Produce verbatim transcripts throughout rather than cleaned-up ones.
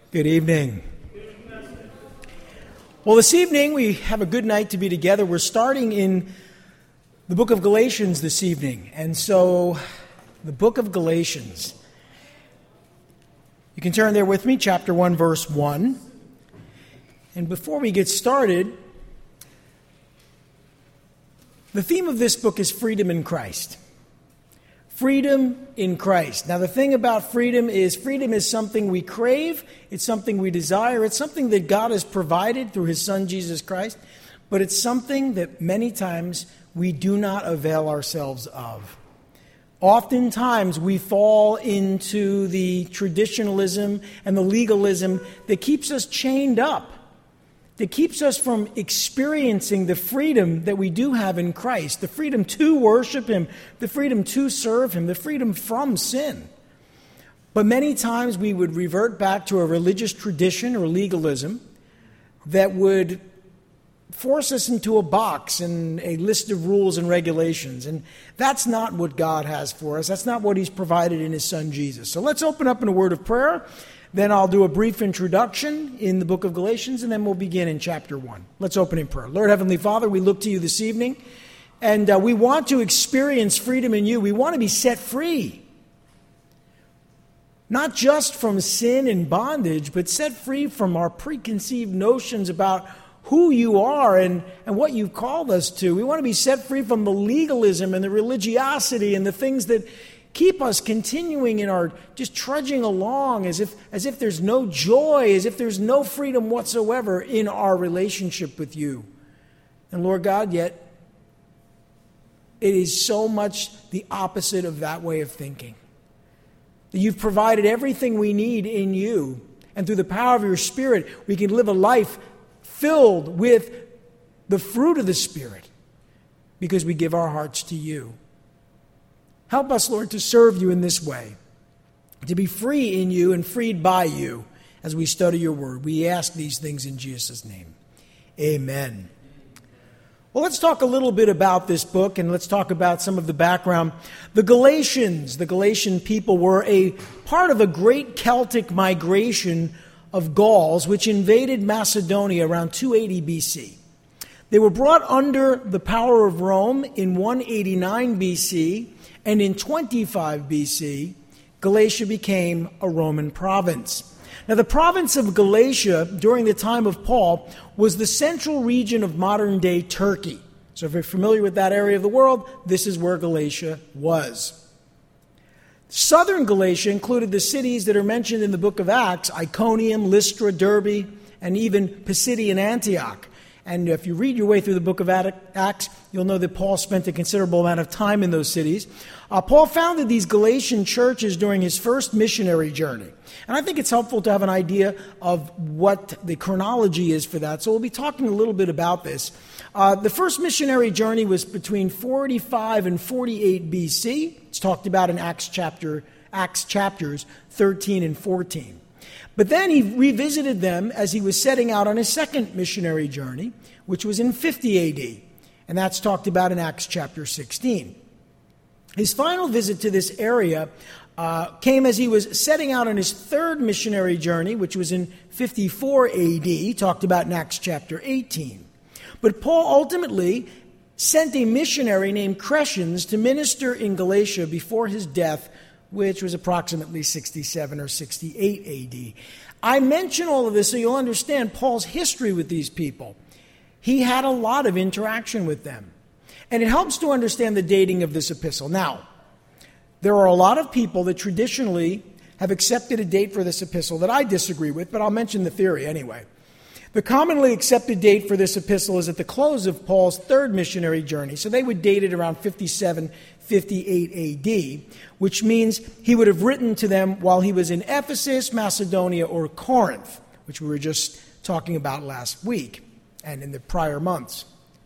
Good evening. Well, this evening we have a good night to be together. We're starting in the book of Galatians this evening. And so, the book of Galatians. You can turn there with me, chapter one, verse one. And before we get started, the theme of this book is freedom in Christ. Freedom in Christ. Now, the thing about freedom is freedom is something we crave. It's something we desire. It's something that God has provided through His Son, Jesus Christ. But it's something that many times we do not avail ourselves of. Oftentimes, we fall into the traditionalism and the legalism that keeps us chained up, that keeps us from experiencing the freedom that we do have in Christ, the freedom to worship Him, the freedom to serve Him, the freedom from sin. But many times we would revert back to a religious tradition or legalism that would force us into a box and a list of rules and regulations. And that's not what God has for us. That's not what He's provided in His Son Jesus. So let's open up in a word of prayer. Then I'll do a brief introduction in the book of Galatians, and then we'll begin in chapter one. Let's open in prayer. Lord Heavenly Father, we look to You this evening, and uh, we want to experience freedom in You. We want to be set free. Not just from sin and bondage, but set free from our preconceived notions about who You are and, and what You've called us to. We want to be set free from the legalism and the religiosity and the things that keep us continuing in our just trudging along as if as if there's no joy, as if there's no freedom whatsoever in our relationship with You. And Lord God, yet it is so much the opposite of that way of thinking. That You've provided everything we need in You, and through the power of Your Spirit, we can live a life filled with the fruit of the Spirit because we give our hearts to You. Help us, Lord, to serve You in this way, to be free in You and freed by You as we study Your word. We ask these things in Jesus' name. Amen. Well, let's talk a little bit about this book, and let's talk about some of the background. The Galatians, the Galatian people, were a part of a great Celtic migration of Gauls, which invaded Macedonia around two eighty B C. They were brought under the power of Rome in one eighty-nine B C, and in twenty-five B C, Galatia became a Roman province. Now, the province of Galatia during the time of Paul was the central region of modern-day Turkey. So if you're familiar with that area of the world, this is where Galatia was. Southern Galatia included the cities that are mentioned in the book of Acts: Iconium, Lystra, Derbe, and even Pisidian Antioch. And if you read your way through the book of Acts, you'll know that Paul spent a considerable amount of time in those cities. Uh, Paul founded these Galatian churches during his first missionary journey. And I think it's helpful to have an idea of what the chronology is for that. So we'll be talking a little bit about this. Uh, the first missionary journey was between forty-five and forty-eight B C. It's talked about in Acts chapter, Acts chapters thirteen and fourteen. But then he revisited them as he was setting out on his second missionary journey, which was in fifty A D. And that's talked about in Acts chapter sixteen. His final visit to this area uh, came as he was setting out on his third missionary journey, which was in fifty-four A D, talked about in Acts chapter eighteen. But Paul ultimately sent a missionary named Crescens to minister in Galatia before his death, which was approximately sixty-seven or sixty-eight A D. I mention all of this so you'll understand Paul's history with these people. He had a lot of interaction with them. And it helps to understand the dating of this epistle. Now, there are a lot of people that traditionally have accepted a date for this epistle that I disagree with, but I'll mention the theory anyway. The commonly accepted date for this epistle is at the close of Paul's third missionary journey. So they would date it around fifty-seven, fifty-eight A D, which means he would have written to them while he was in Ephesus, Macedonia, or Corinth, which we were just talking about last week and in the prior months.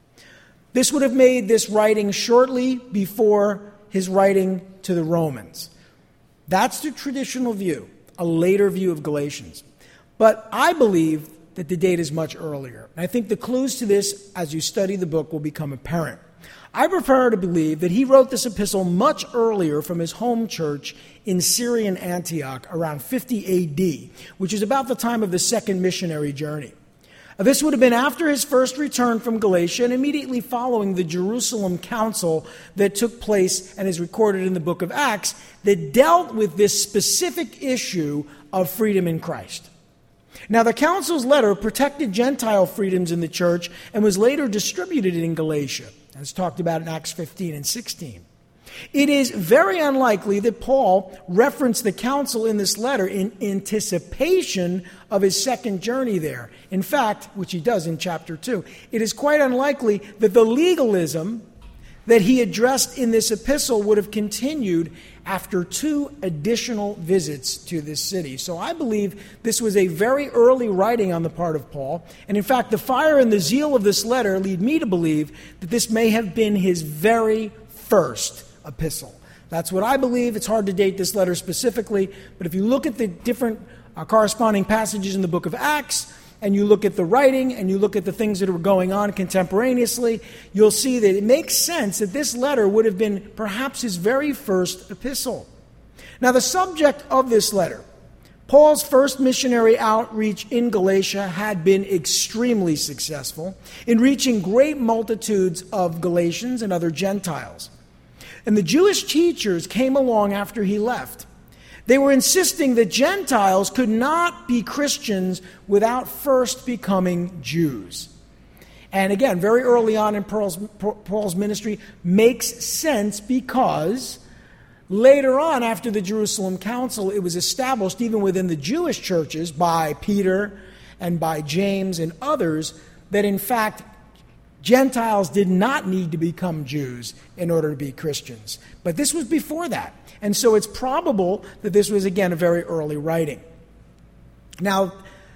This would have made this writing shortly before his writing to the Romans. That's the traditional view, a later view of Galatians. But I believe that the date is much earlier. And I think the clues to this, as you study the book, will become apparent. I prefer to believe that he wrote this epistle much earlier from his home church in Syrian Antioch around fifty A D, which is about the time of the second missionary journey. This would have been after his first return from Galatia and immediately following the Jerusalem Council that took place and is recorded in the book of Acts that dealt with this specific issue of freedom in Christ. Now, the council's letter protected Gentile freedoms in the church and was later distributed in Galatia, as talked about in Acts fifteen and sixteen. It is very unlikely that Paul referenced the council in this letter in anticipation of his second journey there. In fact, which he does in chapter two, it is quite unlikely that the legalism that he addressed in this epistle would have continued after two additional visits to this city. So I believe this was a very early writing on the part of Paul. And in fact, the fire and the zeal of this letter lead me to believe that this may have been his very first epistle. That's what I believe. It's hard to date this letter specifically, but if you look at the different uh, corresponding passages in the book of Acts, and you look at the writing, and you look at the things that were going on contemporaneously, you'll see that it makes sense that this letter would have been perhaps his very first epistle. Now, the subject of this letter, Paul's first missionary outreach in Galatia, had been extremely successful in reaching great multitudes of Galatians and other Gentiles. And the Jewish teachers came along after he left. They were insisting that Gentiles could not be Christians without first becoming Jews. And again, very early on in Paul's, Paul's ministry, makes sense because later on, after the Jerusalem Council, it was established even within the Jewish churches by Peter and by James and others that in fact Gentiles did not need to become Jews in order to be Christians. But this was before that. And so it's probable that this was, again, a very early writing. Now,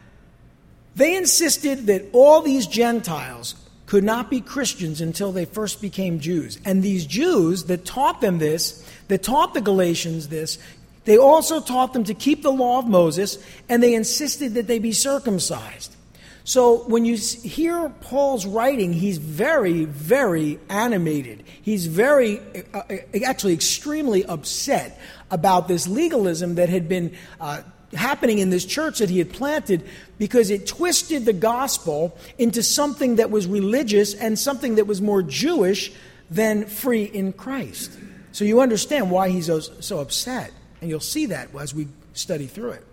they insisted that all these Gentiles could not be Christians until they first became Jews. And these Jews that taught them this, that taught the Galatians this, they also taught them to keep the law of Moses, and they insisted that they be circumcised. So when you hear Paul's writing, he's very, very animated. He's very, uh, actually extremely upset about this legalism that had been uh, happening in this church that he had planted because it twisted the gospel into something that was religious and something that was more Jewish than free in Christ. So you understand why he's so, so upset, and you'll see that as we study through it.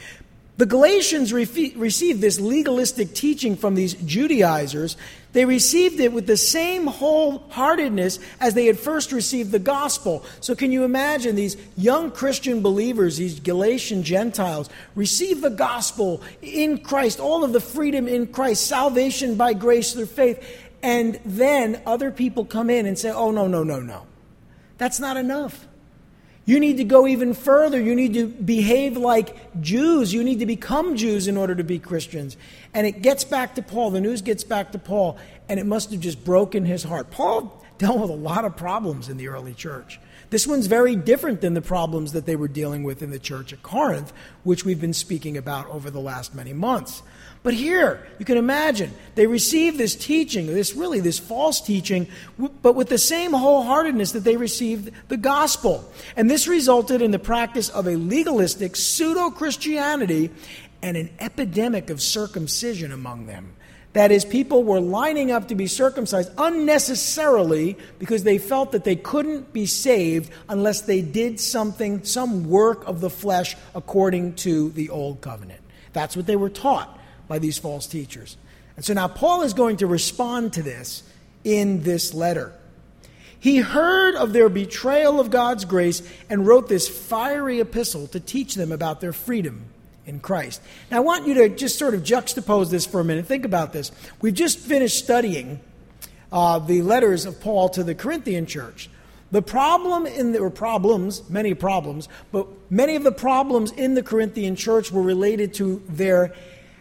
The Galatians re- received this legalistic teaching from these Judaizers. They received it with the same wholeheartedness as they had first received the gospel. So can you imagine these young Christian believers, these Galatian Gentiles, receive the gospel in Christ, all of the freedom in Christ, salvation by grace through faith, and then other people come in and say, oh, no, no, no, no. That's not enough. You need to go even further. You need to behave like Jews. You need to become Jews in order to be Christians. And it gets back to Paul. The news gets back to Paul, and it must have just broken his heart. Paul dealt with a lot of problems in the early church. This one's very different than the problems that they were dealing with in the church at Corinth, which we've been speaking about over the last many months. But here, you can imagine, they received this teaching, this really this false teaching, but with the same wholeheartedness that they received the gospel. And this resulted in the practice of a legalistic pseudo-Christianity and an epidemic of circumcision among them. That is, people were lining up to be circumcised unnecessarily because they felt that they couldn't be saved unless they did something, some work of the flesh according to the old covenant. That's what they were taught by these false teachers. And so now Paul is going to respond to this in this letter. He heard of their betrayal of God's grace and wrote this fiery epistle to teach them about their freedom in Christ. Now I want you to just sort of juxtapose this for a minute. Think about this. We've just finished studying uh, the letters of Paul to the Corinthian church. The problem in the, or problems, many problems, but many of the problems in the Corinthian church were related to their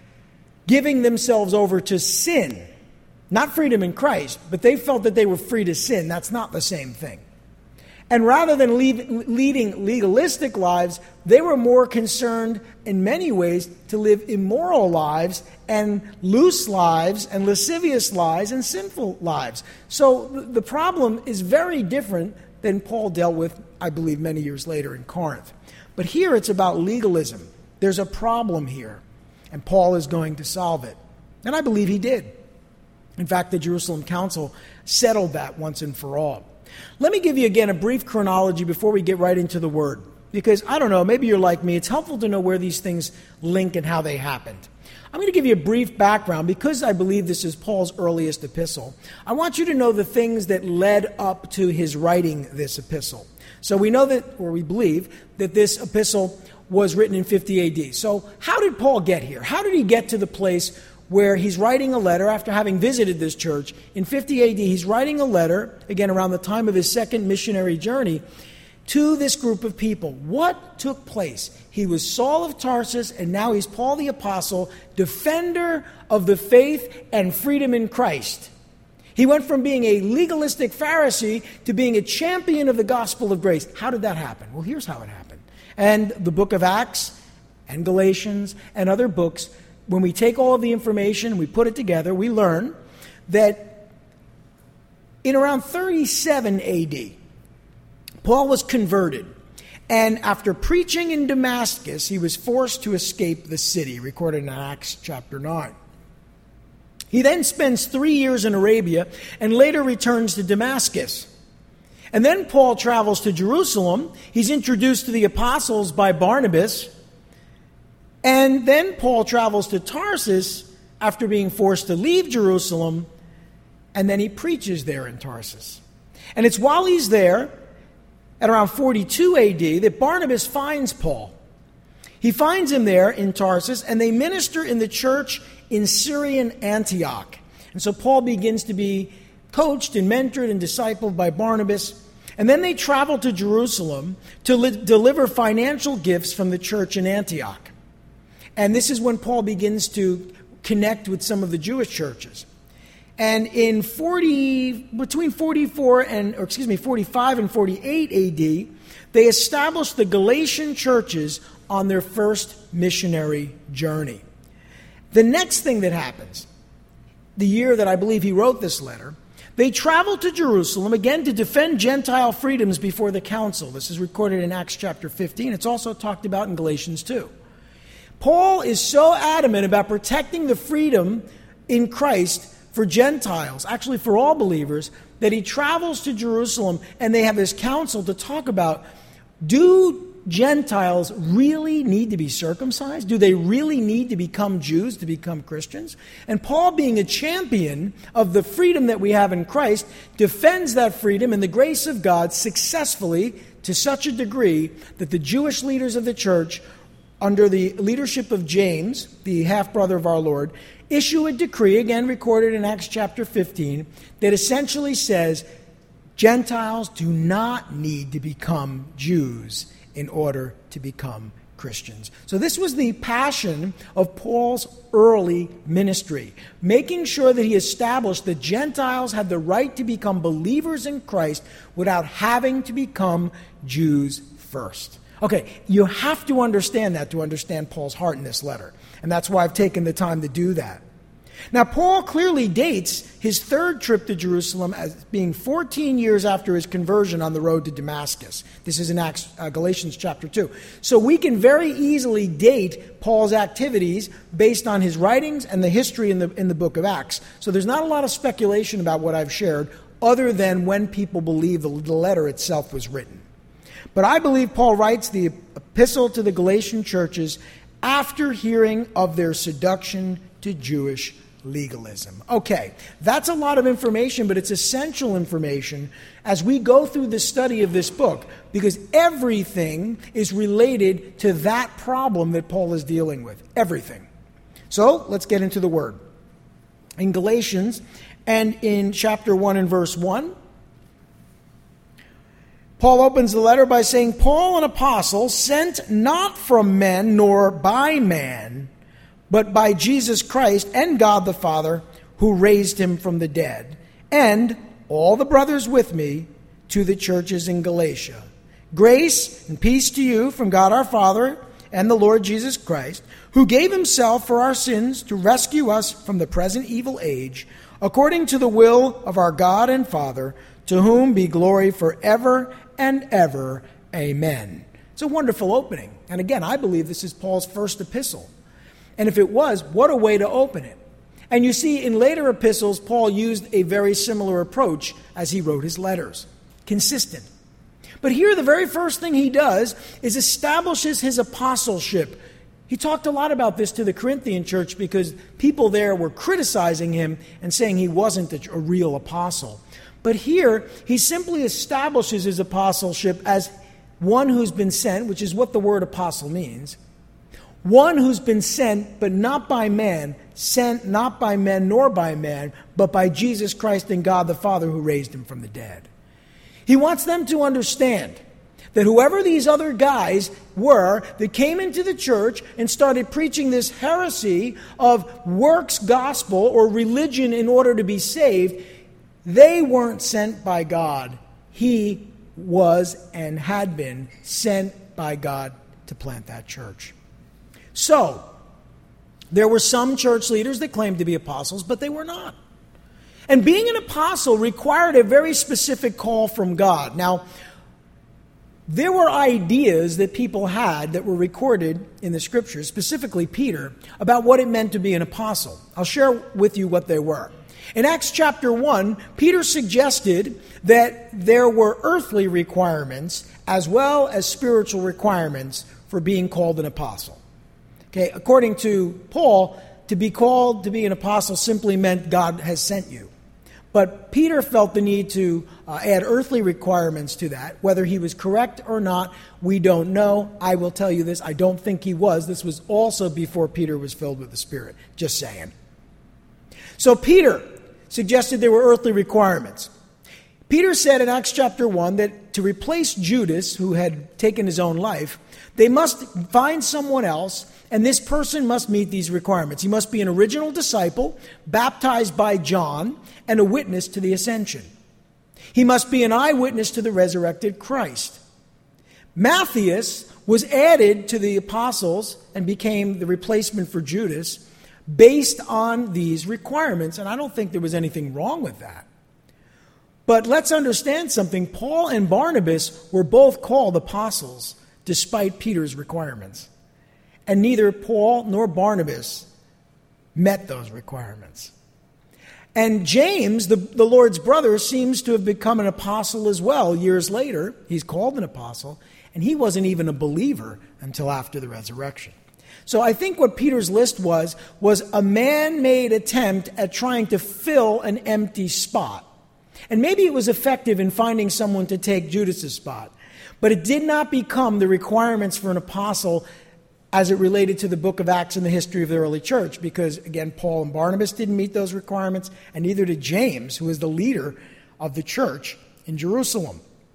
giving themselves over to sin. Not freedom in Christ, but they felt that they were free to sin. That's not the same thing. And rather than lead, leading legalistic lives, they were more concerned in many ways to live immoral lives and loose lives and lascivious lives and sinful lives. So the problem is very different than Paul dealt with, I believe, many years later in Corinth. But here it's about legalism. There's a problem here, and Paul is going to solve it. And I believe he did. In fact, the Jerusalem Council settled that once and for all. Let me give you again a brief chronology before we get right into the word. Because, I don't know, maybe you're like me. It's helpful to know where these things link and how they happened. I'm going to give you a brief background because I believe this is Paul's earliest epistle. I want you to know the things that led up to his writing this epistle. So we know that, or we believe, that this epistle was written in fifty A D. So how did Paul get here? How did he get to the place where he's writing a letter after having visited this church? In fifty A D, he's writing a letter, again around the time of his second missionary journey, to this group of people. What took place? He was Saul of Tarsus, and now he's Paul the Apostle, defender of the faith and freedom in Christ. He went from being a legalistic Pharisee to being a champion of the gospel of grace. How did that happen? Well, here's how it happened. And the book of Acts and Galatians and other books, when we take all of the information and we put it together, we learn that in around thirty-seven A D, Paul was converted. And after preaching in Damascus, he was forced to escape the city, recorded in Acts chapter nine. He then spends three years in Arabia and later returns to Damascus. And then Paul travels to Jerusalem. He's introduced to the apostles by Barnabas. And then Paul travels to Tarsus after being forced to leave Jerusalem, and then he preaches there in Tarsus. And it's while he's there, at around forty-two A D, that Barnabas finds Paul. He finds him there in Tarsus, and they minister in the church in Syrian Antioch. And so Paul begins to be coached and mentored and discipled by Barnabas. And then they travel to Jerusalem to li- deliver financial gifts from the church in Antioch. And this is when Paul begins to connect with some of the Jewish churches. And in forty, between forty-four and, or excuse me, forty-five and forty-eight A D, they established the Galatian churches on their first missionary journey. The next thing that happens, the year that I believe he wrote this letter, they traveled to Jerusalem, again, to defend Gentile freedoms before the council. This is recorded in Acts chapter fifteen. It's also talked about in Galatians two. Paul is so adamant about protecting the freedom in Christ for Gentiles, actually for all believers, that he travels to Jerusalem and they have this council to talk about, do Gentiles really need to be circumcised? Do they really need to become Jews to become Christians? And Paul, being a champion of the freedom that we have in Christ, defends that freedom and the grace of God successfully to such a degree that the Jewish leaders of the church, under the leadership of James, the half-brother of our Lord, issue a decree, again recorded in Acts chapter fifteen, that essentially says Gentiles do not need to become Jews in order to become Christians. So this was the passion of Paul's early ministry, making sure that he established that Gentiles had the right to become believers in Christ without having to become Jews first. Okay, you have to understand that to understand Paul's heart in this letter. And that's why I've taken the time to do that. Now, Paul clearly dates his third trip to Jerusalem as being fourteen years after his conversion on the road to Damascus. This is in Acts, uh, Galatians chapter two. So we can very easily date Paul's activities based on his writings and the history in the, in the book of Acts. So there's not a lot of speculation about what I've shared other than when people believe the, the letter itself was written. But I believe Paul writes the epistle to the Galatian churches after hearing of their seduction to Jewish legalism. Okay, that's a lot of information, but it's essential information as we go through the study of this book, because everything is related to that problem that Paul is dealing with. Everything. So let's get into the word. In Galatians and in chapter one and verse one, Paul opens the letter by saying, Paul, an apostle, sent not from men nor by man, but by Jesus Christ and God the Father, who raised him from the dead, and all the brothers with me, to the churches in Galatia. Grace and peace to you from God our Father and the Lord Jesus Christ, who gave himself for our sins to rescue us from the present evil age, according to the will of our God and Father, to whom be glory forever and ever. Amen. It's a wonderful opening. And again, I believe this is Paul's first epistle. And if it was, what a way to open it. And you see, in later epistles, Paul used a very similar approach as he wrote his letters. Consistent. But here, the very first thing he does is establishes his apostleship. He talked a lot about this to the Corinthian church because people there were criticizing him and saying he wasn't a, a real apostle. But here, he simply establishes his apostleship as one who's been sent, which is what the word apostle means. One who's been sent, but not by man, sent not by men nor by man, but by Jesus Christ and God the Father who raised him from the dead. He wants them to understand that whoever these other guys were that came into the church and started preaching this heresy of works gospel or religion in order to be saved, they weren't sent by God. He was and had been sent by God to plant that church. So, there were some church leaders that claimed to be apostles, but they were not. And being an apostle required a very specific call from God. Now, there were ideas that people had that were recorded in the Scriptures, specifically Peter, about what it meant to be an apostle. I'll share with you what they were. In Acts chapter one, Peter suggested that there were earthly requirements as well as spiritual requirements for being called an apostle. Okay, according to Paul, to be called to be an apostle simply meant God has sent you. But Peter felt the need to uh, add earthly requirements to that. Whether he was correct or not, we don't know. I will tell you this, I don't think he was. This was also before Peter was filled with the Spirit. Just saying. So Peter suggested there were earthly requirements. Peter said in Acts chapter one that to replace Judas, who had taken his own life, they must find someone else, and this person must meet these requirements. He must be an original disciple, baptized by John, and a witness to the ascension. He must be an eyewitness to the resurrected Christ. Matthias was added to the apostles and became the replacement for Judas based on these requirements, and I don't think there was anything wrong with that. But let's understand something. Paul and Barnabas were both called apostles despite Peter's requirements. And neither Paul nor Barnabas met those requirements. And James, the, the Lord's brother, seems to have become an apostle as well years later. He's called an apostle, and he wasn't even a believer until after the resurrection. So I think what Peter's list was, was a man-made attempt at trying to fill an empty spot. And maybe it was effective in finding someone to take Judas's spot. But it did not become the requirements for an apostle as it related to the book of Acts and the history of the early church. Because, again, Paul and Barnabas didn't meet those requirements, and neither did James, who was the leader of the church in Jerusalem.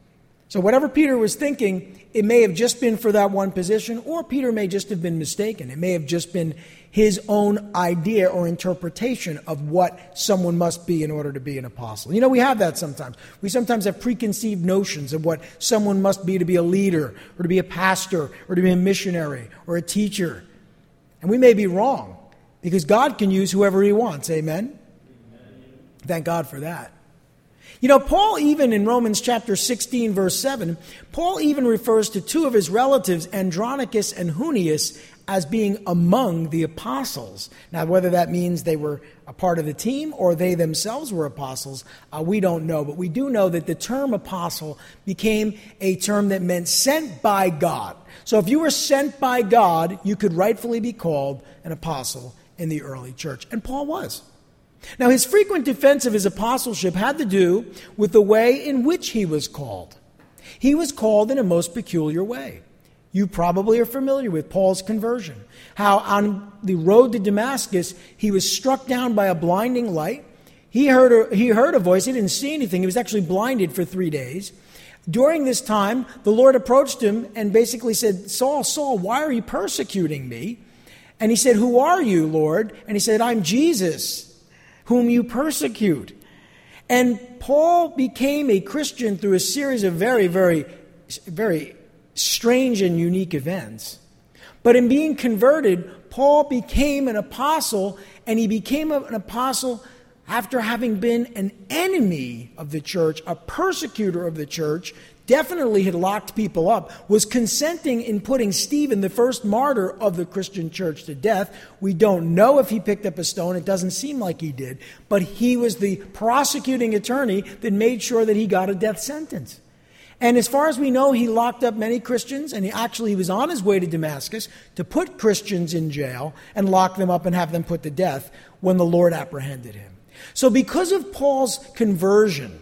So whatever Peter was thinking, it may have just been for that one position, or Peter may just have been mistaken. It may have just been his own idea or interpretation of what someone must be in order to be an apostle. You know, we have that sometimes. We sometimes have preconceived notions of what someone must be to be a leader, or to be a pastor, or to be a missionary, or a teacher. And we may be wrong, because God can use whoever he wants. Amen? Amen. Thank God for that. You know, Paul even in Romans chapter sixteen, verse seven, Paul even refers to two of his relatives, Andronicus and Junius, as being among the apostles. Now, whether that means they were a part of the team or they themselves were apostles, uh, we don't know. But we do know that the term apostle became a term that meant sent by God. So if you were sent by God, you could rightfully be called an apostle in the early church. And Paul was. Now, his frequent defense of his apostleship had to do with the way in which he was called. He was called in a most peculiar way. You probably are familiar with Paul's conversion. How on the road to Damascus, he was struck down by a blinding light. He heard a, he heard a voice. He didn't see anything. He was actually blinded for three days. During this time, the Lord approached him and basically said, Saul, Saul, why are you persecuting me? And he said, who are you, Lord? And he said, I'm Jesus, whom you persecute. And Paul became a Christian through a series of very, very, very strange and unique events. But in being converted, Paul became an apostle, and he became an apostle after having been an enemy of the church, a persecutor of the church, definitely had locked people up, was consenting in putting Stephen, the first martyr of the Christian church, to death. We don't know if he picked up a stone. It doesn't seem like he did. But he was the prosecuting attorney that made sure that he got a death sentence. And as far as we know, he locked up many Christians, and he actually was on his way to Damascus to put Christians in jail and lock them up and have them put to death when the Lord apprehended him. So because of Paul's conversion,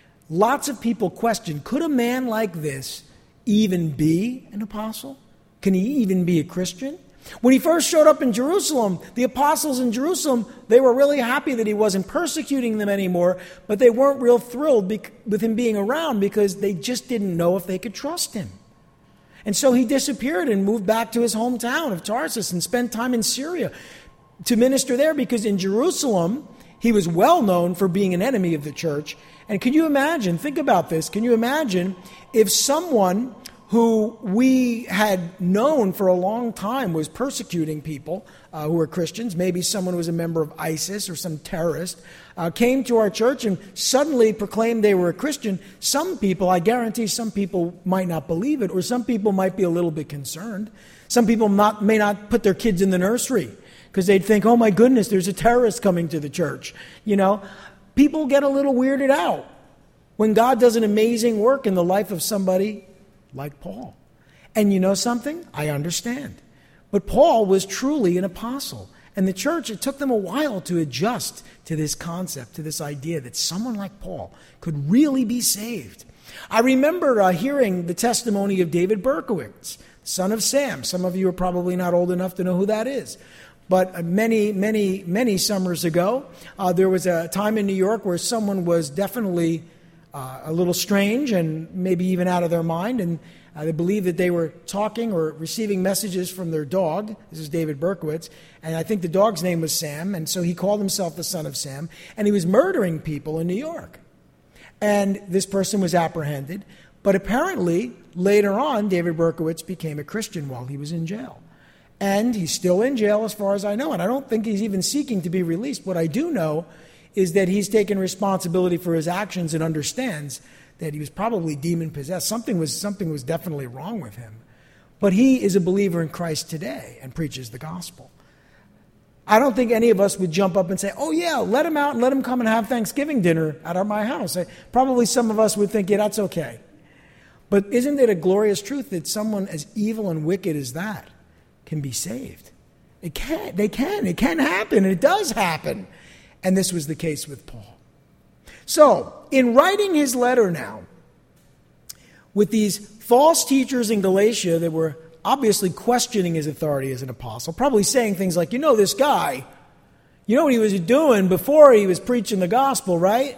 lots of people question, could a man like this even be an apostle? Can he even be a Christian? When he first showed up in Jerusalem, the apostles in Jerusalem, they were really happy that he wasn't persecuting them anymore, but they weren't real thrilled bec- with him being around because they just didn't know if they could trust him. And so he disappeared and moved back to his hometown of Tarsus and spent time in Syria to minister there, because in Jerusalem, he was well known for being an enemy of the church. And can you imagine, think about this, can you imagine if someone who we had known for a long time was persecuting people uh, who were Christians, maybe someone who was a member of ISIS or some terrorist, uh, came to our church and suddenly proclaimed they were a Christian? Some people, I guarantee some people might not believe it, or some people might be a little bit concerned. Some people not, may not put their kids in the nursery because they'd think, oh my goodness, there's a terrorist coming to the church. You know, people get a little weirded out when God does an amazing work in the life of somebody like Paul. And you know something? I understand. But Paul was truly an apostle. And the church, it took them a while to adjust to this concept, to this idea that someone like Paul could really be saved. I remember uh, hearing the testimony of David Berkowitz, son of Sam. Some of you are probably not old enough to know who that is. But many, many, many summers ago, uh, there was a time in New York where someone was definitely uh, a little strange and maybe even out of their mind. And uh, they believed that they were talking or receiving messages from their dog. This is David Berkowitz. And I think the dog's name was Sam. And so he called himself the son of Sam. And he was murdering people in New York. And this person was apprehended. But apparently, later on, David Berkowitz became a Christian while he was in jail. And he's still in jail as far as I know. And I don't think he's even seeking to be released. What I do know is that he's taken responsibility for his actions and understands that he was probably demon-possessed. Something was, something was definitely wrong with him. But he is a believer in Christ today and preaches the gospel. I don't think any of us would jump up and say, oh yeah, let him out and let him come and have Thanksgiving dinner at our, my house. I, probably some of us would think, yeah, that's okay. But isn't it a glorious truth that someone as evil and wicked as that can be saved? It can. They can. It can happen. And it does happen. And this was the case with Paul. So, in writing his letter now, with these false teachers in Galatia that were obviously questioning his authority as an apostle, probably saying things like, you know, this guy, you know what he was doing before he was preaching the gospel, right?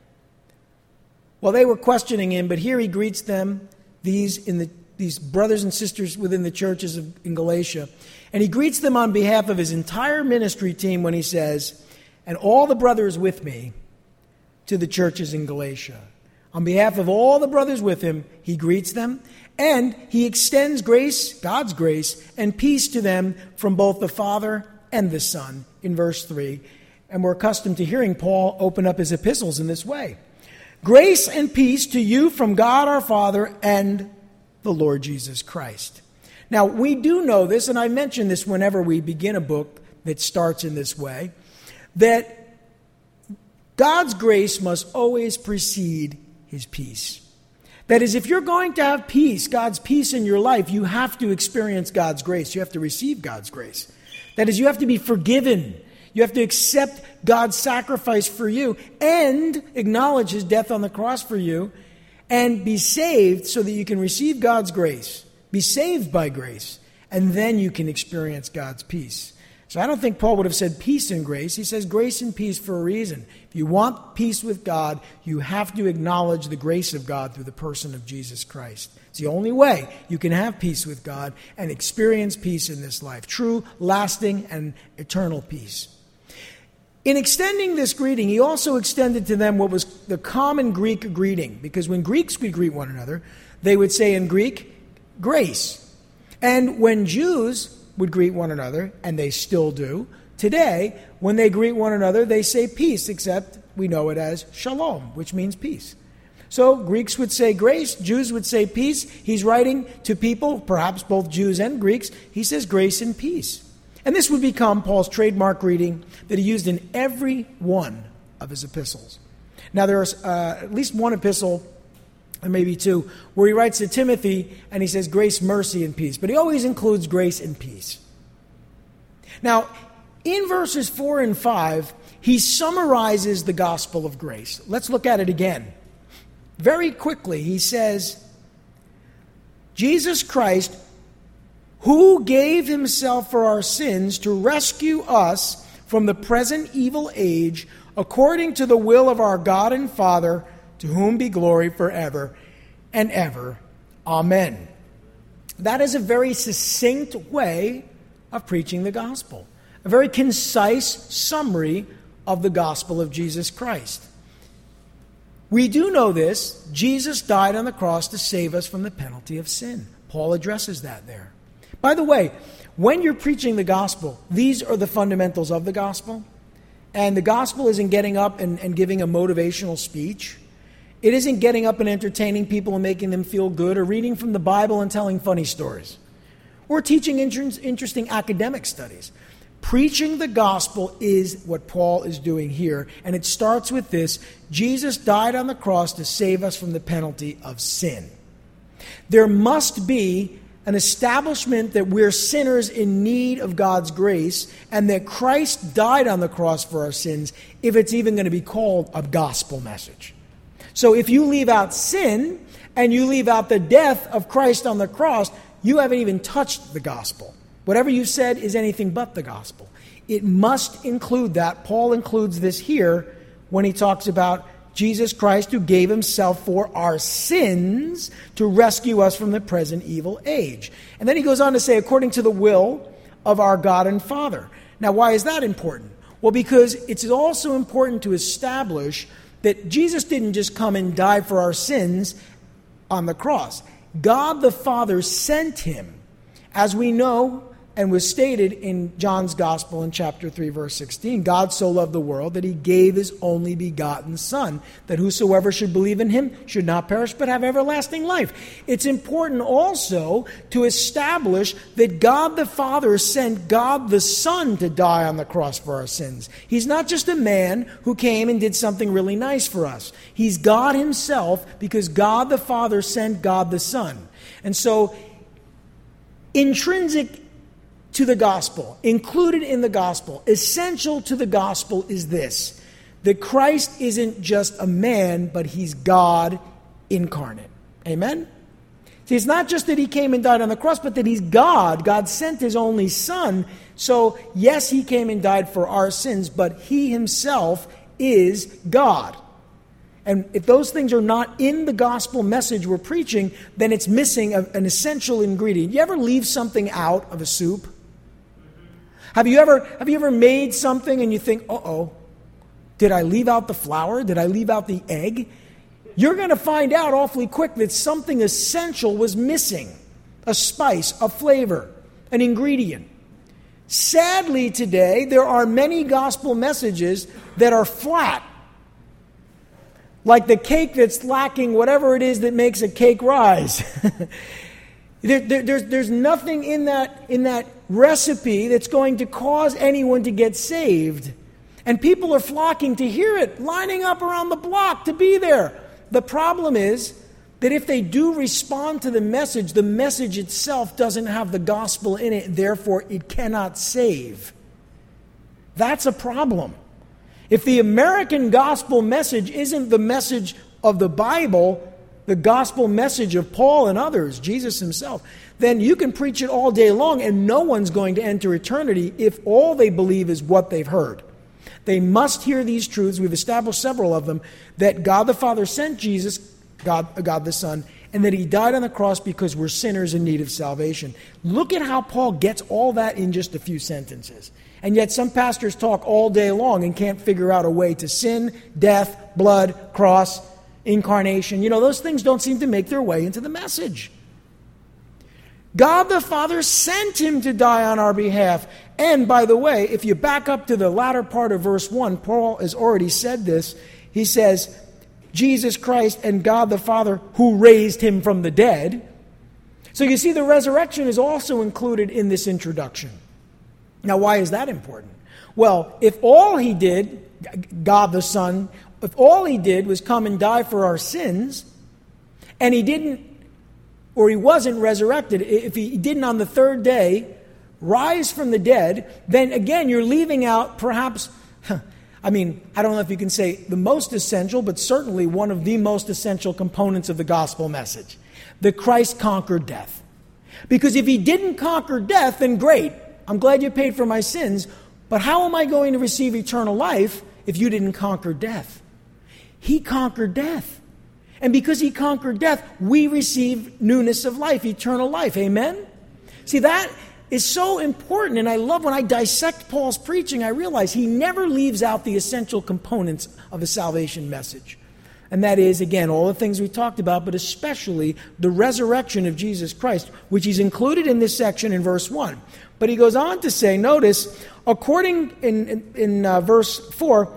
Well, they were questioning him, but here he greets them, these in the these brothers and sisters within the churches of, in Galatia. And he greets them on behalf of his entire ministry team when he says, and all the brothers with me to the churches in Galatia. On behalf of all the brothers with him, he greets them, and he extends grace, God's grace, and peace to them from both the Father and the Son, in verse three. And we're accustomed to hearing Paul open up his epistles in this way. Grace and peace to you from God our Father and the Lord Jesus Christ. Now, we do know this, and I mention this whenever we begin a book that starts in this way, that God's grace must always precede his peace. That is, if you're going to have peace, God's peace in your life, you have to experience God's grace. You have to receive God's grace. That is, you have to be forgiven. You have to accept God's sacrifice for you and acknowledge his death on the cross for you, and be saved so that you can receive God's grace, be saved by grace, and then you can experience God's peace. So I don't think Paul would have said peace and grace. He says grace and peace for a reason. If you want peace with God, you have to acknowledge the grace of God through the person of Jesus Christ. It's the only way you can have peace with God and experience peace in this life, true, lasting, and eternal peace. In extending this greeting, he also extended to them what was the common Greek greeting, because when Greeks would greet one another, they would say in Greek, grace. And when Jews would greet one another, and they still do, today, when they greet one another, they say peace, except we know it as shalom, which means peace. So Greeks would say grace, Jews would say peace. He's writing to people, perhaps both Jews and Greeks. He says grace and peace. And this would become Paul's trademark greeting that he used in every one of his epistles. Now, there's uh, at least one epistle, or maybe two, where he writes to Timothy and he says grace, mercy, and peace. But he always includes grace and peace. Now, in verses four and five, he summarizes the gospel of grace. Let's look at it again. Very quickly, he says, Jesus Christ, who gave himself for our sins to rescue us from the present evil age, according to the will of our God and Father, to whom be glory forever and ever. Amen. That is a very succinct way of preaching the gospel. A very concise summary of the gospel of Jesus Christ. We do know this. Jesus died on the cross to save us from the penalty of sin. Paul addresses that there. By the way, when you're preaching the gospel, these are the fundamentals of the gospel. And the gospel isn't getting up and, and giving a motivational speech. It isn't getting up and entertaining people and making them feel good or reading from the Bible and telling funny stories. Or teaching inter- interesting academic studies. Preaching the gospel is what Paul is doing here. And it starts with this: Jesus died on the cross to save us from the penalty of sin. There must be an establishment that we're sinners in need of God's grace, and that Christ died on the cross for our sins, if it's even going to be called a gospel message. So if you leave out sin, and you leave out the death of Christ on the cross, you haven't even touched the gospel. Whatever you've said is anything but the gospel. It must include that. Paul includes this here when he talks about Jesus Christ, who gave himself for our sins to rescue us from the present evil age. And then he goes on to say, according to the will of our God and Father. Now, why is that important? Well, because it's also important to establish that Jesus didn't just come and die for our sins on the cross. God the Father sent him, as we know and was stated in John's Gospel in chapter three, verse sixteen. God so loved the world that he gave his only begotten Son, that whosoever should believe in him should not perish but have everlasting life. It's important also to establish that God the Father sent God the Son to die on the cross for our sins. He's not just a man who came and did something really nice for us. He's God himself, because God the Father sent God the Son. And so, intrinsic to the gospel, included in the gospel, essential to the gospel is this: that Christ isn't just a man, but he's God incarnate. Amen? See, it's not just that he came and died on the cross, but that he's God. God sent his only Son. So, yes, he came and died for our sins, but he himself is God. And if those things are not in the gospel message we're preaching, then it's missing a, an essential ingredient. You ever leave something out of a soup? Have you ever have you ever made something and you think, uh-oh, did I leave out the flour? Did I leave out the egg? You're going to find out awfully quick that something essential was missing. A spice, a flavor, an ingredient. Sadly today, there are many gospel messages that are flat. Like the cake that's lacking whatever it is that makes a cake rise. there, there, there's, there's nothing in that, in that recipe that's going to cause anyone to get saved. And people are flocking to hear it, lining up around the block to be there. The problem is that if they do respond to the message, the message itself doesn't have the gospel in it, therefore it cannot save. That's a problem. If the American gospel message isn't the message of the Bible, the gospel message of Paul and others, Jesus himself, then you can preach it all day long and no one's going to enter eternity if all they believe is what they've heard. They must hear these truths. We've established several of them, that God the Father sent Jesus, God, God the Son, and that he died on the cross because we're sinners in need of salvation. Look at how Paul gets all that in just a few sentences. And yet some pastors talk all day long and can't figure out a way to sin, death, blood, cross, incarnation. You know, those things don't seem to make their way into the message. God the Father sent him to die on our behalf. And by the way, if you back up to the latter part of verse one, Paul has already said this. He says, Jesus Christ and God the Father who raised him from the dead. So you see, the resurrection is also included in this introduction. Now, why is that important? Well, if all he did, God the Son, if all he did was come and die for our sins, and he didn't, or he wasn't resurrected, if he didn't on the third day rise from the dead, then again, you're leaving out perhaps, I mean, I don't know if you can say the most essential, but certainly one of the most essential components of the gospel message, that Christ conquered death. Because if he didn't conquer death, then great, I'm glad you paid for my sins, but how am I going to receive eternal life if you didn't conquer death? He conquered death. And because he conquered death, we receive newness of life, eternal life. Amen? See, that is so important, and I love when I dissect Paul's preaching, I realize he never leaves out the essential components of a salvation message. And that is, again, all the things we talked about, but especially the resurrection of Jesus Christ, which he's included in this section in verse one. But he goes on to say, notice, according in, in, in uh, verse four,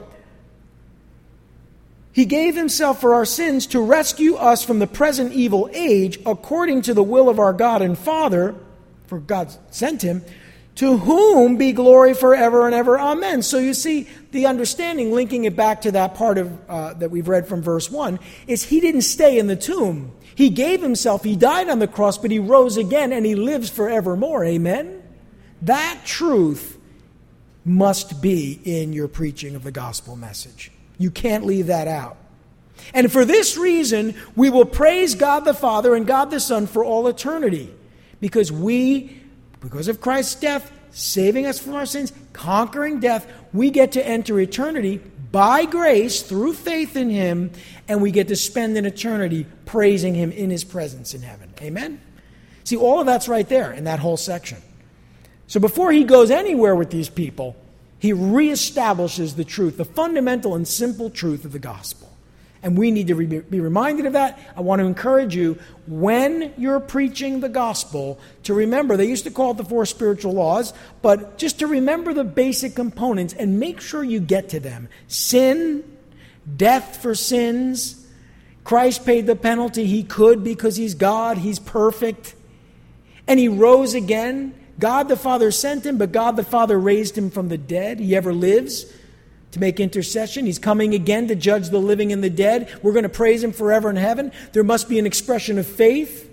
he gave himself for our sins to rescue us from the present evil age, according to the will of our God and Father, for God sent him, to whom be glory forever and ever. Amen. So you see, the understanding, linking it back to that part of uh, that we've read from verse one, is he didn't stay in the tomb. He gave himself, he died on the cross, but he rose again and he lives forevermore. Amen? That truth must be in your preaching of the gospel message. You can't leave that out. And for this reason, we will praise God the Father and God the Son for all eternity. Because we, because of Christ's death, saving us from our sins, conquering death, we get to enter eternity by grace through faith in him, and we get to spend an eternity praising him in his presence in heaven. Amen? See, all of that's right there in that whole section. So before he goes anywhere with these people, he reestablishes the truth, the fundamental and simple truth of the gospel. And we need to re- be reminded of that. I want to encourage you, when you're preaching the gospel, to remember, they used to call it the four spiritual laws, but just to remember the basic components and make sure you get to them. Sin, death for sins. Christ paid the penalty he could because he's God, he's perfect. And he rose again. God the Father sent him, but God the Father raised him from the dead. He ever lives to make intercession. He's coming again to judge the living and the dead. We're going to praise him forever in heaven. There must be an expression of faith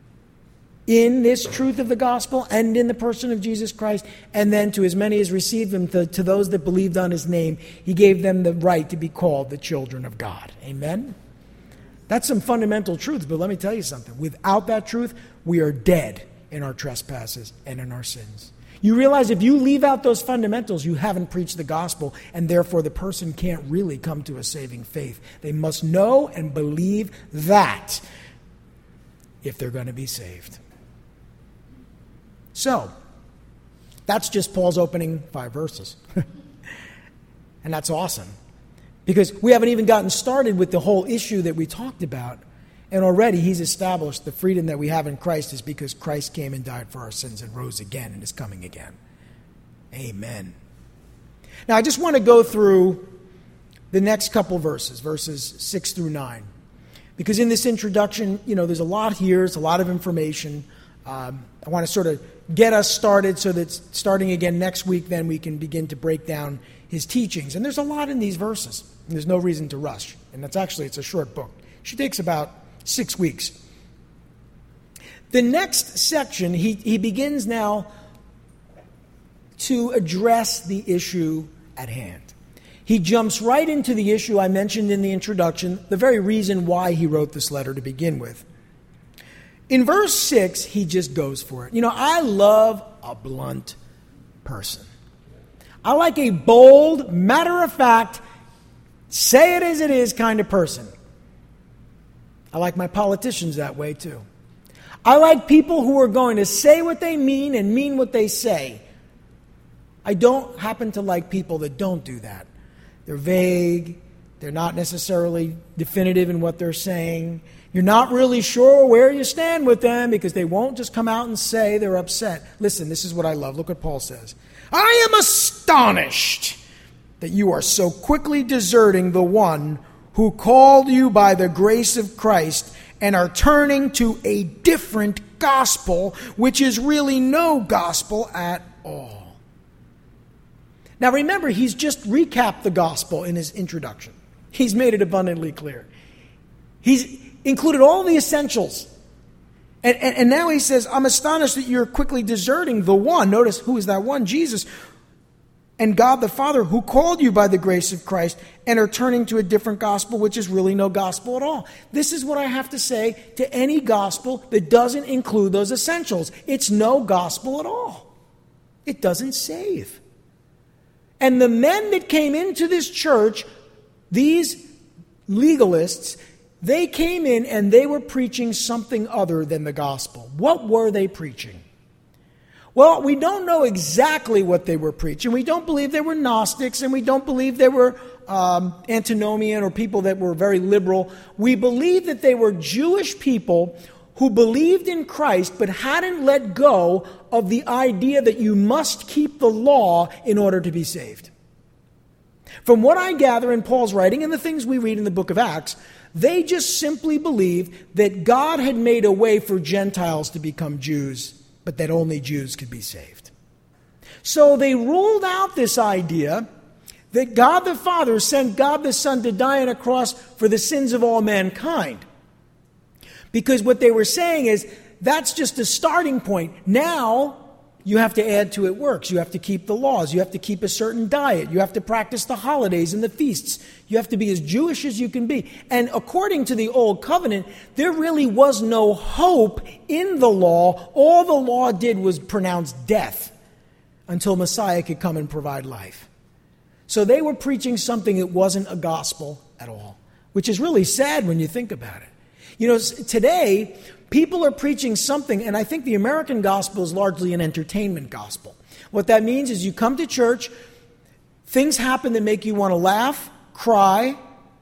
in this truth of the gospel and in the person of Jesus Christ. And then to as many as received him, to, to those that believed on his name, he gave them the right to be called the children of God. Amen? That's some fundamental truth, but let me tell you something. Without that truth, we are dead in our trespasses and in our sins. You realize if you leave out those fundamentals, you haven't preached the gospel, and therefore the person can't really come to a saving faith. They must know and believe that if they're going to be saved. So, that's just Paul's opening five verses. And that's awesome. Because we haven't even gotten started with the whole issue that we talked about. And already he's established the freedom that we have in Christ is because Christ came and died for our sins and rose again and is coming again. Amen. Now I just want to go through the next couple verses, verses six through nine. Because in this introduction, you know, there's a lot here, there's a lot of information. Um, I want to sort of get us started so that starting again next week, then we can begin to break down his teachings. And there's a lot in these verses. And there's no reason to rush. And that's actually, it's a short book. She takes about Six weeks. The next section, he, he begins now to address the issue at hand. He jumps right into the issue I mentioned in the introduction, the very reason why he wrote this letter to begin with. In verse six, he just goes for it. You know, I love a blunt person. I like a bold, matter-of-fact, say it as it is kind of person. I like my politicians that way too. I like people who are going to say what they mean and mean what they say. I don't happen to like people that don't do that. They're vague. They're not necessarily definitive in what they're saying. You're not really sure where you stand with them because they won't just come out and say they're upset. Listen, this is what I love. Look what Paul says. I am astonished that you are so quickly deserting the one who called you by the grace of Christ and are turning to a different gospel, which is really no gospel at all. Now remember, he's just recapped the gospel in his introduction. He's made it abundantly clear. He's included all the essentials. And, and, and now he says, I'm astonished that you're quickly deserting the one. Notice, who is that one? Jesus. And God the Father, who called you by the grace of Christ, and are turning to a different gospel, which is really no gospel at all. This is what I have to say to any gospel that doesn't include those essentials. It's no gospel at all. It doesn't save. And the men that came into this church, these legalists, they came in and they were preaching something other than the gospel. What were they preaching? Well, we don't know exactly what they were preaching. We don't believe they were Gnostics, and we don't believe they were um, antinomian or people that were very liberal. We believe that they were Jewish people who believed in Christ but hadn't let go of the idea that you must keep the law in order to be saved. From what I gather in Paul's writing and the things we read in the book of Acts, they just simply believed that God had made a way for Gentiles to become Jews, but that only Jews could be saved. So they ruled out this idea that God the Father sent God the Son to die on a cross for the sins of all mankind. Because what they were saying is, that's just a starting point. Now, you have to add to it works. You have to keep the laws. You have to keep a certain diet. You have to practice the holidays and the feasts. You have to be as Jewish as you can be. And according to the Old Covenant, there really was no hope in the law. All the law did was pronounce death until Messiah could come and provide life. So they were preaching something that wasn't a gospel at all, which is really sad when you think about it. You know, today, people are preaching something, and I think the American gospel is largely an entertainment gospel. What that means is you come to church, things happen that make you want to laugh, cry,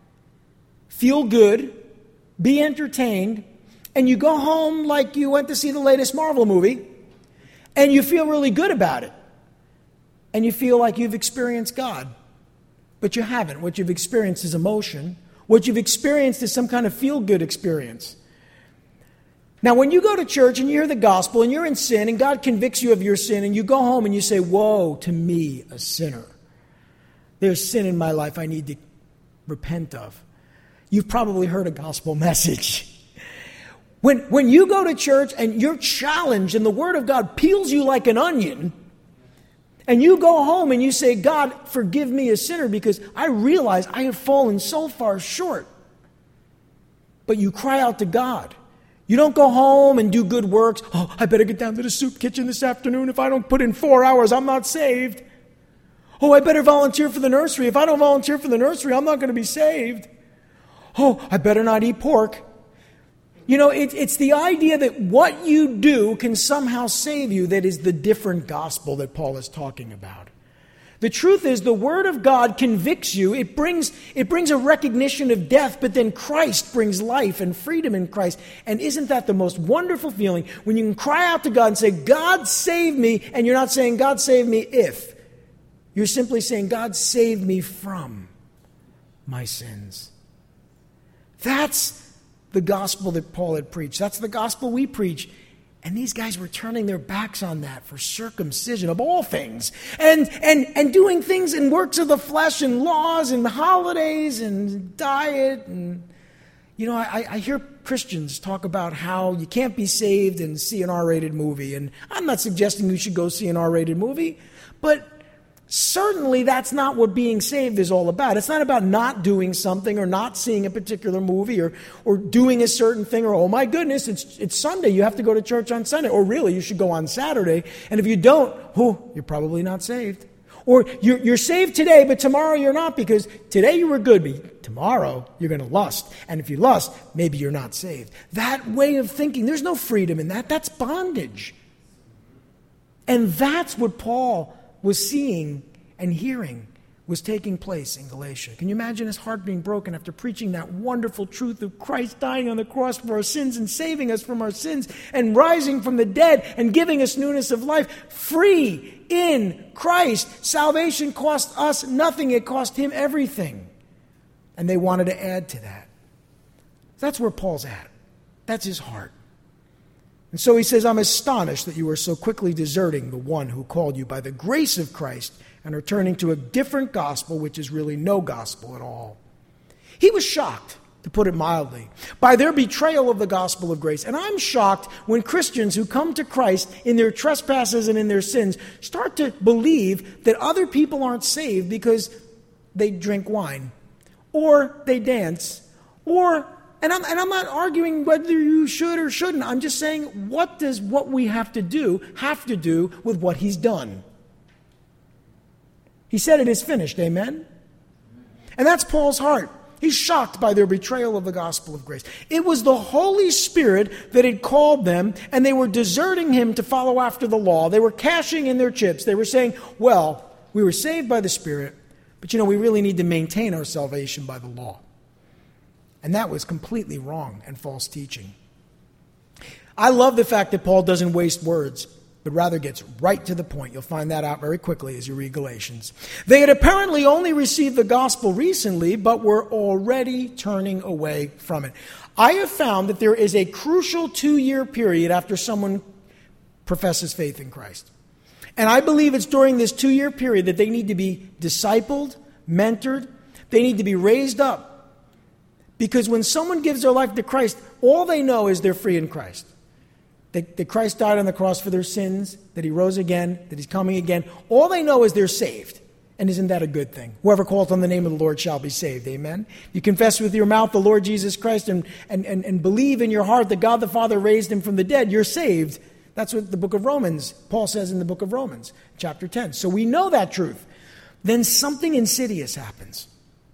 feel good, be entertained, and you go home like you went to see the latest Marvel movie, and you feel really good about it. And you feel like you've experienced God. But you haven't. What you've experienced is emotion. What you've experienced is some kind of feel-good experience. Now, when you go to church and you hear the gospel and you're in sin and God convicts you of your sin and you go home and you say, woe to me, a sinner. There's sin in my life I need to repent of. You've probably heard a gospel message. When, when you go to church and you're challenged and the Word of God peels you like an onion, and you go home and you say, God, forgive me a sinner because I realize I have fallen so far short. But you cry out to God. You don't go home and do good works. Oh, I better get down to the soup kitchen this afternoon. If I don't put in four hours, I'm not saved. Oh, I better volunteer for the nursery. If I don't volunteer for the nursery, I'm not going to be saved. Oh, I better not eat pork. You know, it, it's the idea that what you do can somehow save you that is the different gospel that Paul is talking about. The truth is, the Word of God convicts you. It brings, it brings a recognition of death, but then Christ brings life and freedom in Christ. And isn't that the most wonderful feeling when you can cry out to God and say, God, save me, and you're not saying, God, save me if. You're simply saying, God, save me from my sins. That's the gospel that Paul had preached. That's the gospel we preach. And these guys were turning their backs on that for circumcision of all things. And and and doing things in works of the flesh and laws and holidays and diet. And, you know, I, I hear Christians talk about how you can't be saved and see an R-rated movie. And I'm not suggesting you should go see an R-rated movie. But certainly that's not what being saved is all about. It's not about not doing something or not seeing a particular movie or or doing a certain thing or, oh my goodness, it's it's Sunday, you have to go to church on Sunday. Or really, you should go on Saturday. And if you don't, oh, you're probably not saved. Or you're, you're saved today, but tomorrow you're not, because today you were good, but tomorrow you're going to lust. And if you lust, maybe you're not saved. That way of thinking, there's no freedom in that. That's bondage. And that's what Paul was seeing and hearing was taking place in Galatia. Can you imagine his heart being broken after preaching that wonderful truth of Christ dying on the cross for our sins and saving us from our sins and rising from the dead and giving us newness of life, free in Christ. Salvation cost us nothing. It cost him everything. And they wanted to add to that. That's where Paul's at. That's his heart. And so he says, I'm astonished that you are so quickly deserting the one who called you by the grace of Christ and are turning to a different gospel, which is really no gospel at all. He was shocked, to put it mildly, by their betrayal of the gospel of grace. And I'm shocked when Christians who come to Christ in their trespasses and in their sins start to believe that other people aren't saved because they drink wine, or they dance, or, and I'm, and I'm not arguing whether you should or shouldn't. I'm just saying, what does what we have to do have to do with what he's done? He said it is finished, amen? And that's Paul's heart. He's shocked by their betrayal of the gospel of grace. It was the Holy Spirit that had called them, and they were deserting him to follow after the law. They were cashing in their chips. They were saying, well, we were saved by the Spirit, but you know, we really need to maintain our salvation by the law. And that was completely wrong and false teaching. I love the fact that Paul doesn't waste words, but rather gets right to the point. You'll find that out very quickly as you read Galatians. They had apparently only received the gospel recently, but were already turning away from it. I have found that there is a crucial two-year period after someone professes faith in Christ. And I believe it's during this two-year period that they need to be discipled, mentored. They need to be raised up. Because when someone gives their life to Christ, all they know is they're free in Christ. That, that Christ died on the cross for their sins, that he rose again, that he's coming again. All they know is they're saved. And isn't that a good thing? Whoever calls on the name of the Lord shall be saved. Amen? You confess with your mouth the Lord Jesus Christ and, and, and, and believe in your heart that God the Father raised him from the dead. You're saved. That's what the book of Romans, Paul says in the book of Romans, chapter ten. So we know that truth. Then something insidious happens.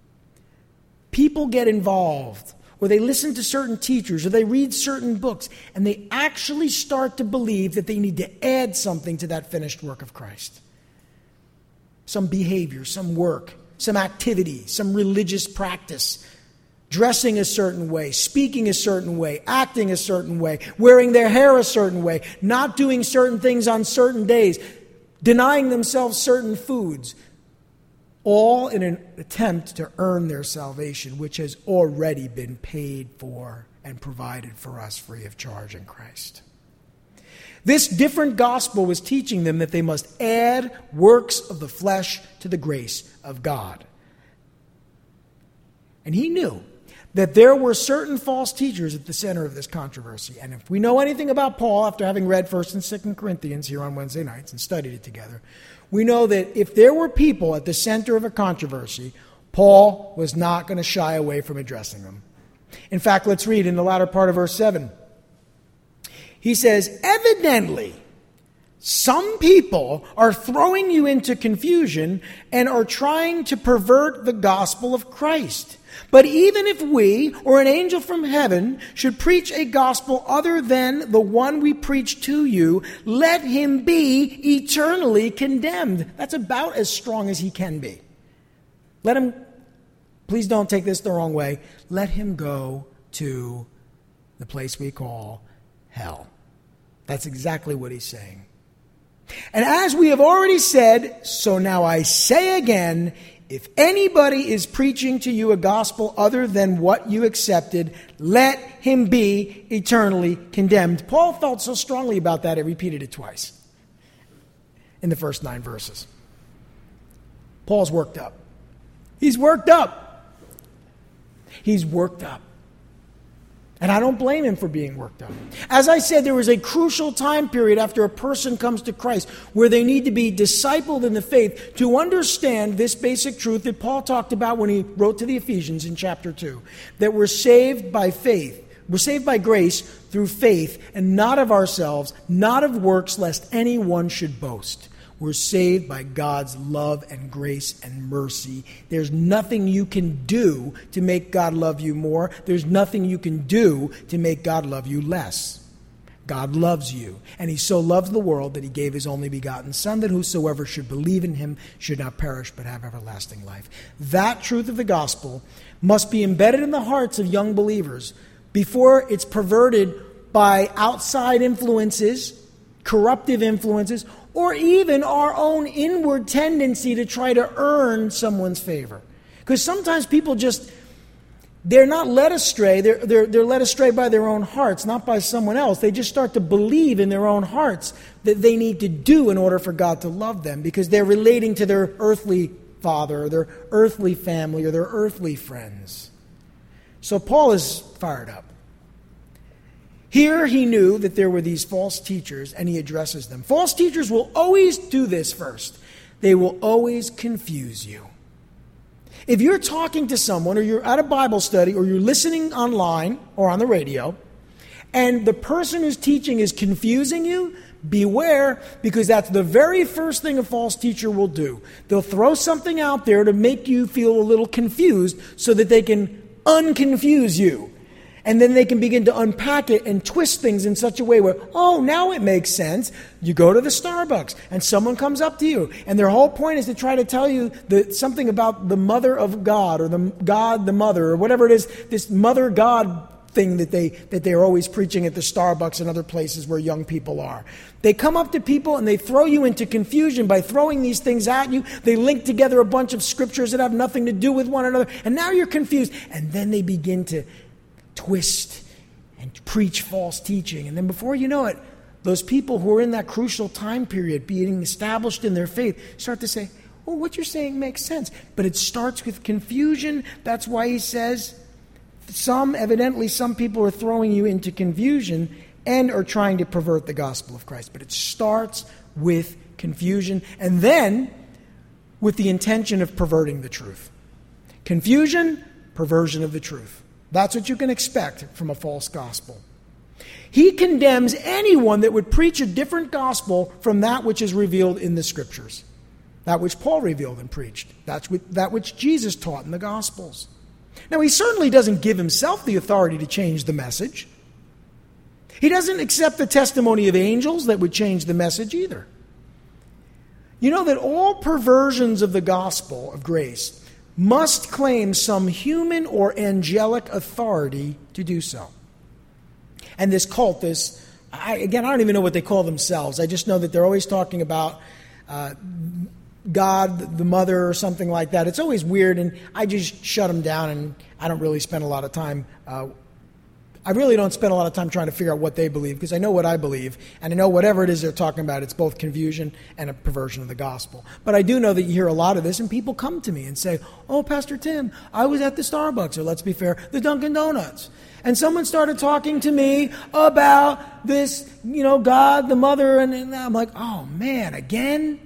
People get involved, or they listen to certain teachers, or they read certain books, and they actually start to believe that they need to add something to that finished work of Christ. Some behavior, some work, some activity, some religious practice, dressing a certain way, speaking a certain way, acting a certain way, wearing their hair a certain way, not doing certain things on certain days, denying themselves certain foods, all in an attempt to earn their salvation, which has already been paid for and provided for us free of charge in Christ. This different gospel was teaching them that they must add works of the flesh to the grace of God. And he knew that there were certain false teachers at the center of this controversy. And if we know anything about Paul, after having read First and Second Corinthians here on Wednesday nights and studied it together, we know that if there were people at the center of a controversy, Paul was not going to shy away from addressing them. In fact, let's read in the latter part of verse seven. He says, evidently, some people are throwing you into confusion and are trying to pervert the gospel of Christ. But even if we or an angel from heaven should preach a gospel other than the one we preach to you, let him be eternally condemned. That's about as strong as he can be. Let him, please don't take this the wrong way, let him go to the place we call hell. That's exactly what he's saying. And as we have already said, so now I say again, if anybody is preaching to you a gospel other than what you accepted, let him be eternally condemned. Paul felt so strongly about that, he repeated it twice in the first nine verses. Paul's worked up. He's worked up. He's worked up. And I don't blame him for being worked up. As I said, there was a crucial time period after a person comes to Christ where they need to be discipled in the faith to understand this basic truth that Paul talked about when he wrote to the Ephesians in chapter two, that we're saved by faith. We're saved by grace through faith and not of ourselves, not of works, lest anyone should boast. We're saved by God's love and grace and mercy. There's nothing you can do to make God love you more. There's nothing you can do to make God love you less. God loves you, and he so loves the world that he gave his only begotten Son, that whosoever should believe in him should not perish but have everlasting life. That truth of the gospel must be embedded in the hearts of young believers before it's perverted by outside influences, corruptive influences, or even our own inward tendency to try to earn someone's favor. Because sometimes people just, they're not led astray. They're, they're, they're led astray by their own hearts, not by someone else. They just start to believe in their own hearts that they need to do in order for God to love them, because they're relating to their earthly father or their earthly family or their earthly friends. So Paul is fired up. Here he knew that there were these false teachers, and he addresses them. False teachers will always do this first. They will always confuse you. If you're talking to someone, or you're at a Bible study, or you're listening online or on the radio, and the person who's teaching is confusing you, beware, because that's the very first thing a false teacher will do. They'll throw something out there to make you feel a little confused so that they can unconfuse you. And then they can begin to unpack it and twist things in such a way where, oh, now it makes sense. You go to the Starbucks and someone comes up to you, and their whole point is to try to tell you that something about the mother of God, or the God the mother, or whatever it is, this mother God thing that they that they're always preaching at the Starbucks and other places where young people are. They come up to people and they throw you into confusion by throwing these things at you. They link together a bunch of scriptures that have nothing to do with one another, and now you're confused. And then they begin to twist and preach false teaching. And then before you know it, those people who are in that crucial time period, being established in their faith, start to say, well, what you're saying makes sense. But it starts with confusion. That's why he says, some, evidently, some people are throwing you into confusion and are trying to pervert the gospel of Christ. But it starts with confusion, and then with the intention of perverting the truth. Confusion, perversion of the truth. That's what you can expect from a false gospel. He condemns anyone that would preach a different gospel from that which is revealed in the Scriptures. That which Paul revealed and preached. That's that which Jesus taught in the Gospels. Now, he certainly doesn't give himself the authority to change the message. He doesn't accept the testimony of angels that would change the message either. You know that all perversions of the gospel of grace must claim some human or angelic authority to do so. And this cult, this, I, again, I don't even know what they call themselves. I just know that they're always talking about uh, God, the mother, or something like that. It's always weird, and I just shut them down, and I don't really spend a lot of time uh, I really don't spend a lot of time trying to figure out what they believe, because I know what I believe, and I know whatever it is they're talking about, it's both confusion and a perversion of the gospel. But I do know that you hear a lot of this, and people come to me and say, oh, Pastor Tim, I was at the Starbucks, or let's be fair, the Dunkin' Donuts. And someone started talking to me about this, you know, God, the mother, and, and I'm like, oh, man, again?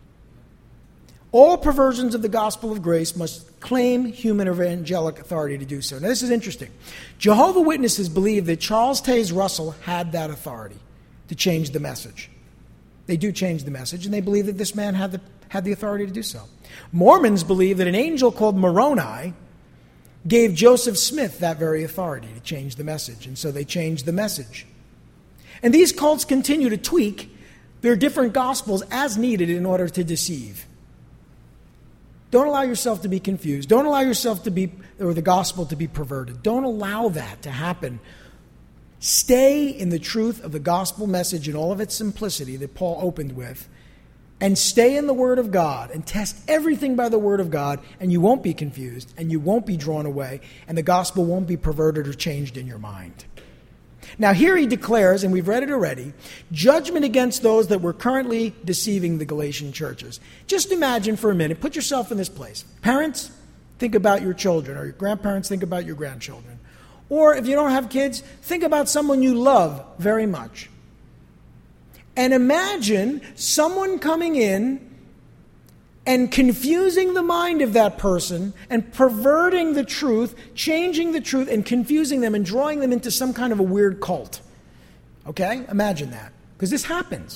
All perversions of the gospel of grace must claim human or angelic authority to do so. Now, this is interesting. Jehovah's Witnesses believe that Charles Taze Russell had that authority to change the message. They do change the message, and they believe that this man had the, had the authority to do so. Mormons believe that an angel called Moroni gave Joseph Smith that very authority to change the message, and so they changed the message. And these cults continue to tweak their different gospels as needed in order to deceive. Don't allow yourself to be confused. Don't allow yourself to be, or the gospel to be perverted. Don't allow that to happen. Stay in the truth of the gospel message in all of its simplicity that Paul opened with, and stay in the Word of God, and test everything by the Word of God, and you won't be confused, and you won't be drawn away, and the gospel won't be perverted or changed in your mind. Now here he declares, and we've read it already, judgment against those that were currently deceiving the Galatian churches. Just imagine for a minute, put yourself in this place. Parents, think about your children, or your grandparents, think about your grandchildren. Or if you don't have kids, think about someone you love very much. And imagine someone coming in and confusing the mind of that person and perverting the truth, changing the truth and confusing them and drawing them into some kind of a weird cult. Okay? Imagine that. Because this happens.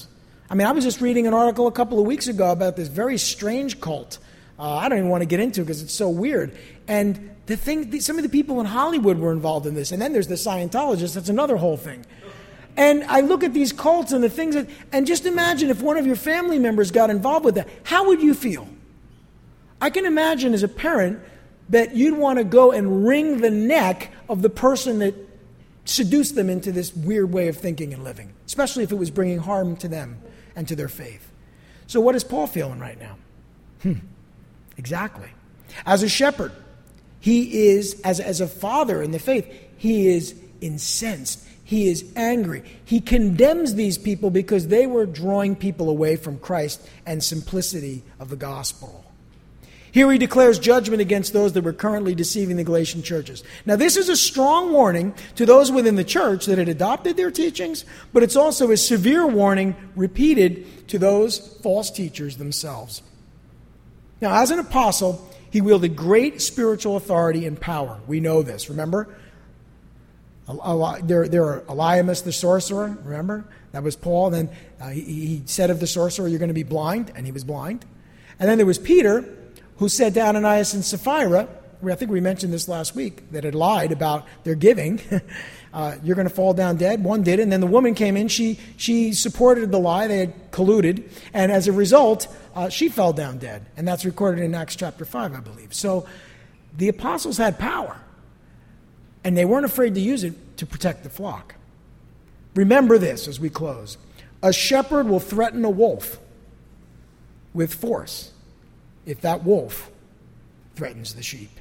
I mean, I was just reading an article a couple of weeks ago about this very strange cult. Uh, I don't even want to get into it because it's so weird. And the thing, some of the people in Hollywood were involved in this. And then there's the Scientologists. That's another whole thing. And I look at these cults and the things that, and just imagine if one of your family members got involved with that. How would you feel? I can imagine as a parent that you'd want to go and wring the neck of the person that seduced them into this weird way of thinking and living, especially if it was bringing harm to them and to their faith. So what is Paul feeling right now? Hmm. Exactly. As a shepherd, he is, as, as a father in the faith, he is incensed. He is angry. He condemns these people because they were drawing people away from Christ and simplicity of the gospel. Here he declares judgment against those that were currently deceiving the Galatian churches. Now, this is a strong warning to those within the church that had adopted their teachings, but it's also a severe warning repeated to those false teachers themselves. Now, as an apostle, he wielded great spiritual authority and power. We know this, remember? There, there are Eliamus the sorcerer, remember? That was Paul. Then uh, he, he said of the sorcerer, you're going to be blind, and he was blind. And then there was Peter, who said to Ananias and Sapphira, I think we mentioned this last week, that had lied about their giving. uh, you're going to fall down dead. One did, and then the woman came in. She she supported the lie. They had colluded. And as a result, uh, she fell down dead. And that's recorded in Acts chapter five, I believe. So the apostles had power. And they weren't afraid to use it to protect the flock. Remember this as we close. A shepherd will threaten a wolf with force if that wolf threatens the sheep.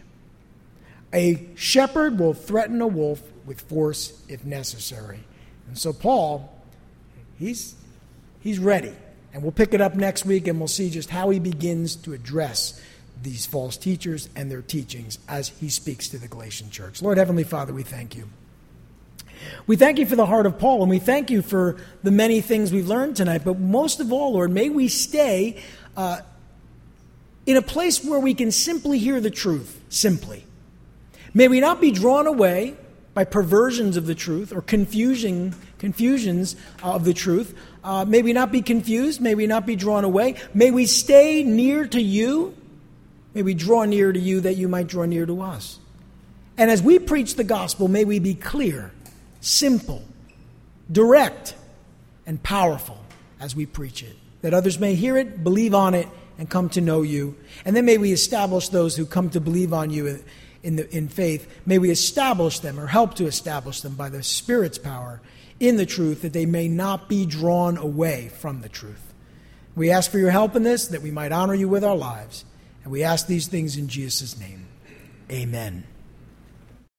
A shepherd will threaten a wolf with force if necessary. And so Paul, he's, he's ready. And we'll pick it up next week and we'll see just how he begins to address these false teachers and their teachings as he speaks to the Galatian church. Lord Heavenly Father, we thank you. We thank you for the heart of Paul, and we thank you for the many things we've learned tonight. But most of all, Lord, may we stay uh, in a place where we can simply hear the truth, simply. May we not be drawn away by perversions of the truth or confusing confusions of the truth. Uh, may we not be confused. May we not be drawn away. May we stay near to you. May we draw near to you that you might draw near to us. And as we preach the gospel, may we be clear, simple, direct, and powerful as we preach it, that others may hear it, believe on it, and come to know you. And then may we establish those who come to believe on you in, the, in faith. May we establish them or help to establish them by the Spirit's power in the truth, that they may not be drawn away from the truth. We ask for your help in this, that we might honor you with our lives. And we ask these things in Jesus' name. Amen.